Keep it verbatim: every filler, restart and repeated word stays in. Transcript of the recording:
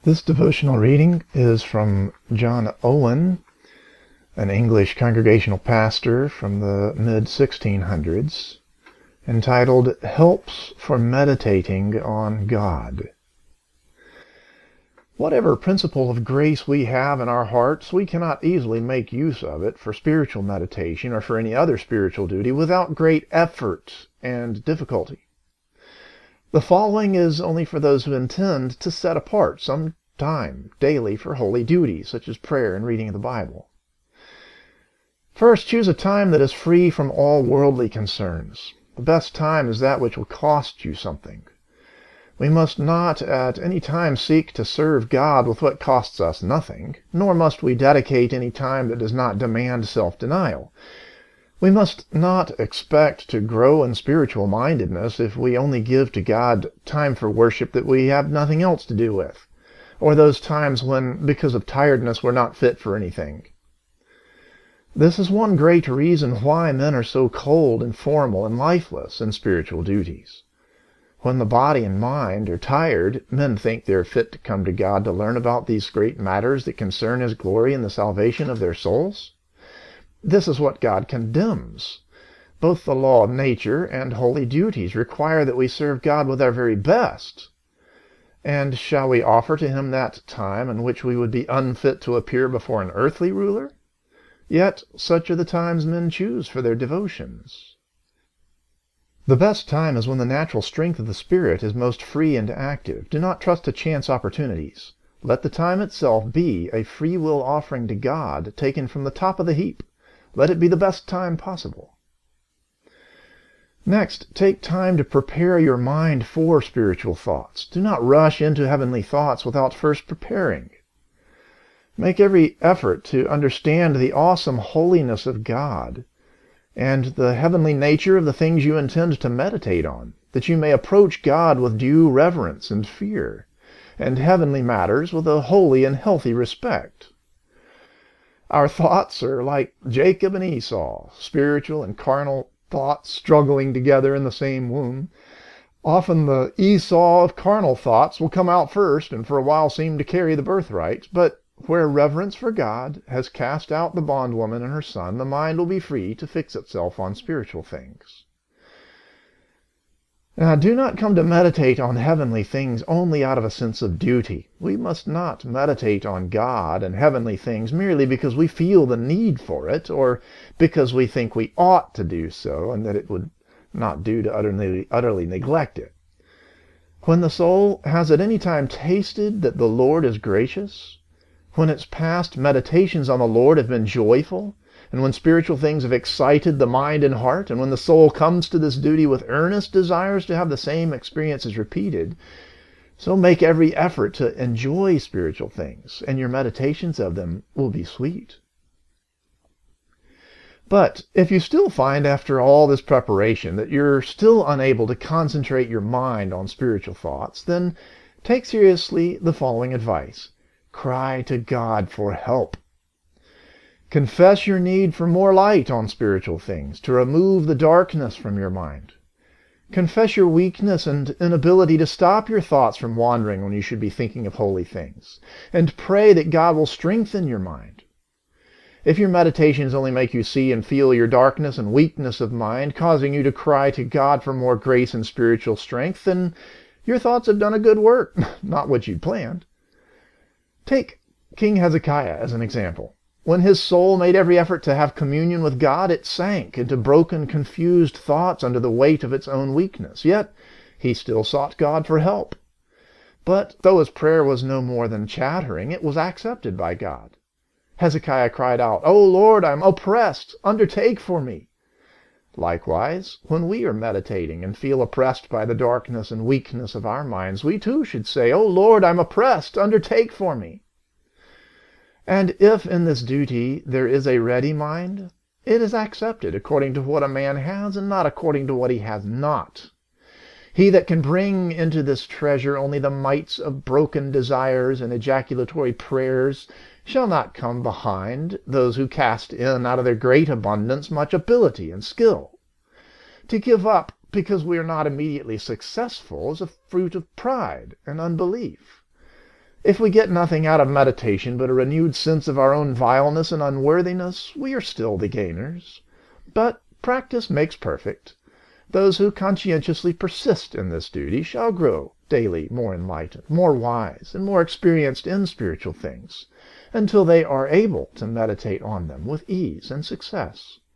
This devotional reading is from John Owen, an English congregational pastor from the mid sixteen hundreds, entitled Helps for Meditating on God. Whatever principle of grace we have in our hearts, we cannot easily make use of it for spiritual meditation or for any other spiritual duty without great effort and difficulty. The following is only for those who intend to set apart some time daily for holy duties, such as prayer and reading of the Bible. First, choose a time that is free from all worldly concerns. The best time is that which will cost you something. We must not at any time seek to serve God with what costs us nothing, nor must we dedicate any time that does not demand self-denial. We must not expect to grow in spiritual mindedness if we only give to God time for worship that we have nothing else to do with, or those times when, because of tiredness, we're not fit for anything. This is one great reason why men are so cold and formal and lifeless in spiritual duties. When the body and mind are tired, men think they're fit to come to God to learn about these great matters that concern His glory and the salvation of their souls. This is what God condemns. Both the law of nature and holy duties require that we serve God with our very best. And shall we offer to Him that time in which we would be unfit to appear before an earthly ruler? Yet such are the times men choose for their devotions. The best time is when the natural strength of the Spirit is most free and active. Do not trust to chance opportunities. Let the time itself be a free will offering to God, taken from the top of the heap. Let it be the best time possible. Next, take time to prepare your mind for spiritual thoughts. Do not rush into heavenly thoughts without first preparing. Make every effort to understand the awesome holiness of God and the heavenly nature of the things you intend to meditate on, that you may approach God with due reverence and fear, and heavenly matters with a holy and healthy respect. Our thoughts are like Jacob and Esau, spiritual and carnal thoughts struggling together in the same womb. Often the Esau of carnal thoughts will come out first and for a while seem to carry the birthright, but where reverence for God has cast out the bondwoman and her son, the mind will be free to fix itself on spiritual things. Now, do not come to meditate on heavenly things only out of a sense of duty. We must not meditate on God and heavenly things merely because we feel the need for it, or because we think we ought to do so, and that it would not do to utterly, utterly neglect it. When the soul has at any time tasted that the Lord is gracious, when its past meditations on the Lord have been joyful, and when spiritual things have excited the mind and heart, and when the soul comes to this duty with earnest desires to have the same experiences repeated, so make every effort to enjoy spiritual things, and your meditations of them will be sweet. But if you still find after all this preparation that you're still unable to concentrate your mind on spiritual thoughts, then take seriously the following advice. Cry to God for help. Confess your need for more light on spiritual things, to remove the darkness from your mind. Confess your weakness and inability to stop your thoughts from wandering when you should be thinking of holy things, and pray that God will strengthen your mind. If your meditations only make you see and feel your darkness and weakness of mind, causing you to cry to God for more grace and spiritual strength, then your thoughts have done a good work, not what you'd planned. Take King Hezekiah as an example. When his soul made every effort to have communion with God, it sank into broken, confused thoughts under the weight of its own weakness. Yet he still sought God for help. But though his prayer was no more than chattering, it was accepted by God. Hezekiah cried out, "O Lord, I am oppressed. Undertake for me." Likewise, when we are meditating and feel oppressed by the darkness and weakness of our minds, we too should say, "O Lord, I am oppressed. Undertake for me." And if in this duty there is a ready mind, it is accepted according to what a man has and not according to what he has not. He that can bring into this treasure only the mites of broken desires and ejaculatory prayers shall not come behind those who cast in out of their great abundance much ability and skill. To give up because we are not immediately successful is a fruit of pride and unbelief. If we get nothing out of meditation but a renewed sense of our own vileness and unworthiness, we are still the gainers. But practice makes perfect. Those who conscientiously persist in this duty shall grow daily more enlightened, more wise, and more experienced in spiritual things, until they are able to meditate on them with ease and success.